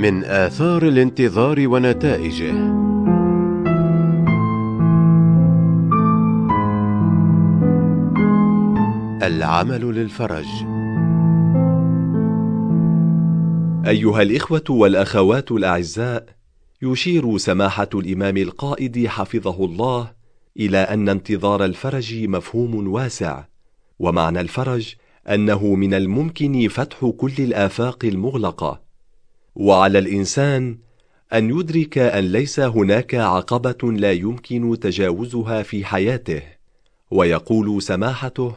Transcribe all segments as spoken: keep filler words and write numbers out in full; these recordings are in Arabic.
من آثار الانتظار ونتائجه. العمل للفرج. أيها الإخوة والأخوات الأعزاء، يشير سماحة الإمام القائد حفظه الله إلى أن انتظار الفرج مفهوم واسع، ومعنى الفرج أنه من الممكن فتح كل الآفاق المغلقة، وعلى الإنسان أن يدرك أن ليس هناك عقبة لا يمكن تجاوزها في حياته. ويقول سماحته: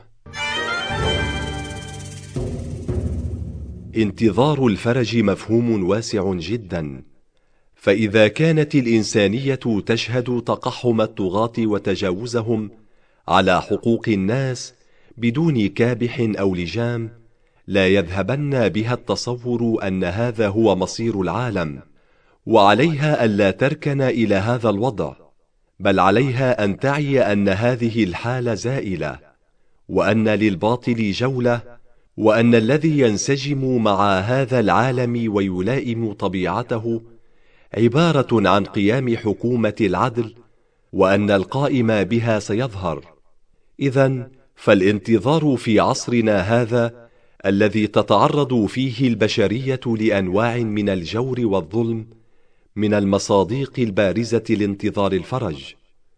انتظار الفرج مفهوم واسع جدا، فإذا كانت الإنسانية تشهد تقحم الطغاة وتجاوزهم على حقوق الناس بدون كابح أو لجام، لا يذهبن بها التصور أن هذا هو مصير العالم، وعليها ألا تركن إلى هذا الوضع، بل عليها أن تعي أن هذه الحالة زائلة، وأن للباطل جولة، وأن الذي ينسجم مع هذا العالم ويلائم طبيعته عبارة عن قيام حكومة العدل، وأن القائم بها سيظهر. إذن فالانتظار في عصرنا هذا الذي تتعرض فيه البشرية لأنواع من الجور والظلم من المصادق البارزة لانتظار الفرج.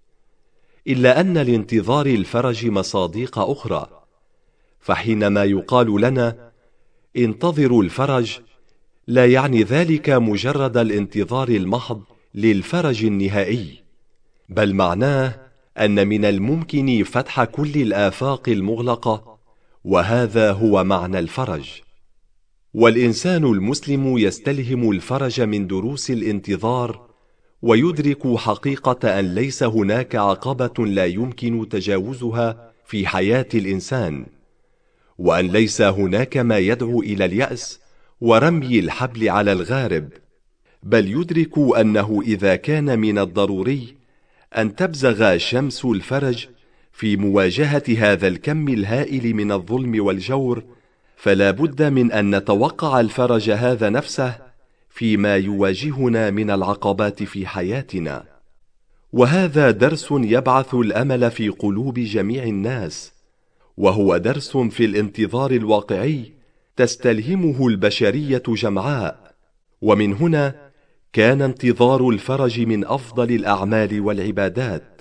إلا أن لانتظار الفرج مصادق أخرى، فحينما يقال لنا انتظروا الفرج، لا يعني ذلك مجرد الانتظار المحض للفرج النهائي، بل معناه أن من الممكن فتح كل الآفاق المغلقة، وهذا هو معنى الفرج. والإنسان المسلم يستلهم الفرج من دروس الانتظار، ويدرك حقيقة أن ليس هناك عقبة لا يمكن تجاوزها في حياة الإنسان، وأن ليس هناك ما يدعو إلى اليأس ورمي الحبل على الغارب، بل يدرك أنه إذا كان من الضروري أن تبزغ شمس الفرج في مواجهة هذا الكم الهائل من الظلم والجور، فلا بد من أن نتوقع الفرج هذا نفسه فيما يواجهنا من العقبات في حياتنا. وهذا درس يبعث الأمل في قلوب جميع الناس، وهو درس في الانتظار الواقعي تستلهمه البشرية جمعاء. ومن هنا كان انتظار الفرج من أفضل الأعمال والعبادات،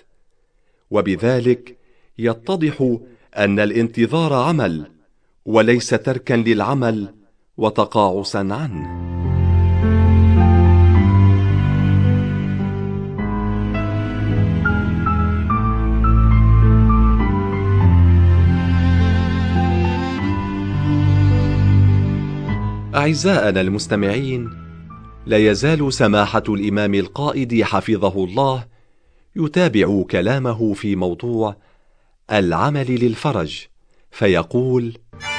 وبذلك يتضح أن الانتظار عمل وليس تركا للعمل وتقاعسا عنه. أعزائنا المستمعين، لا يزال سماحة الإمام القائد حفظه الله يتابع كلامه في موضوع العمل للفرج، فيقول: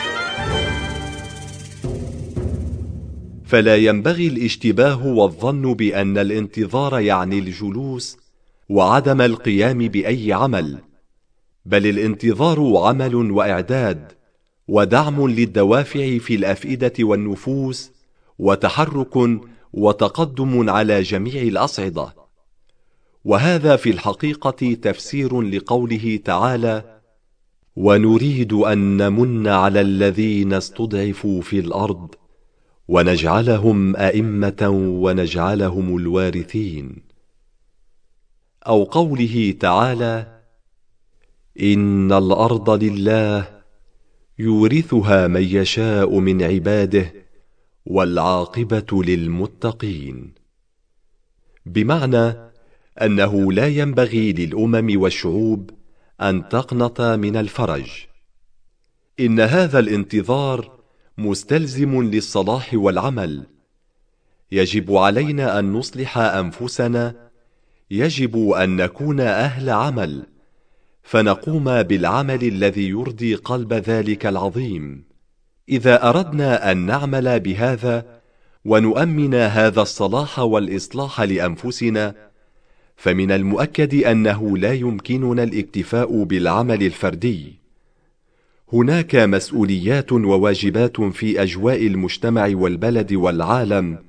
فلا ينبغي الاشتباه والظن بأن الانتظار يعني الجلوس وعدم القيام بأي عمل، بل الانتظار عمل وإعداد ودعم للدوافع في الأفئدة والنفوس، وتحرك وتقدم على جميع الأصعدة. وهذا في الحقيقة تفسير لقوله تعالى: ونريد أن نمن على الذين استضعفوا في الأرض ونجعلهم أئمة ونجعلهم الوارثين. أو قوله تعالى: إن الأرض لله يورثها من يشاء من عباده والعاقبة للمتقين، بمعنى أنه لا ينبغي للأمم والشعوب أن تقنط من الفرج. إن هذا الانتظار مستلزم للصلاح والعمل. يجب علينا أن نصلح أنفسنا، يجب أن نكون أهل عمل، فنقوم بالعمل الذي يرضي قلب ذلك العظيم. إذا أردنا أن نعمل بهذا ونؤمن هذا الصلاح والإصلاح لأنفسنا، فمن المؤكد أنه لا يمكننا الاكتفاء بالعمل الفردي. هناك مسؤوليات وواجبات في أجواء المجتمع والبلد والعالم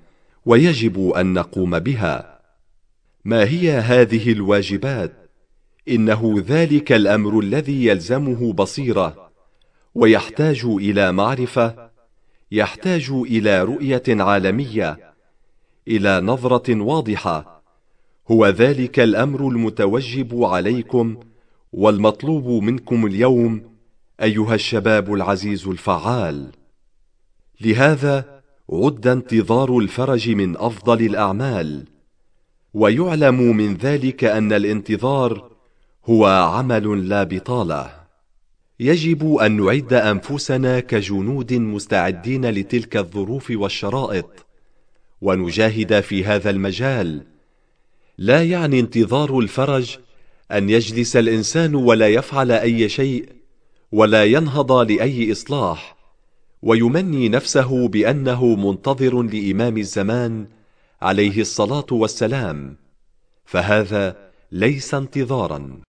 ويجب أن نقوم بها. ما هي هذه الواجبات؟ إنه ذلك الأمر الذي يلزمه بصيرة، ويحتاج إلى معرفة، يحتاج إلى رؤية عالمية، إلى نظرة واضحة. هو ذلك الأمر المتوجب عليكم والمطلوب منكم اليوم أيها الشباب العزيز الفعال. لهذا عد انتظار الفرج من أفضل الأعمال، ويعلم من ذلك أن الانتظار هو عمل لا بطالة. يجب أن نعد أنفسنا كجنود مستعدين لتلك الظروف والشرائط، ونجاهد في هذا المجال. لا يعني انتظار الفرج أن يجلس الإنسان ولا يفعل أي شيء، ولا ينهض لأي إصلاح، ويمني نفسه بأنه منتظر لإمام الزمان عليه الصلاة والسلام، فهذا ليس انتظارا.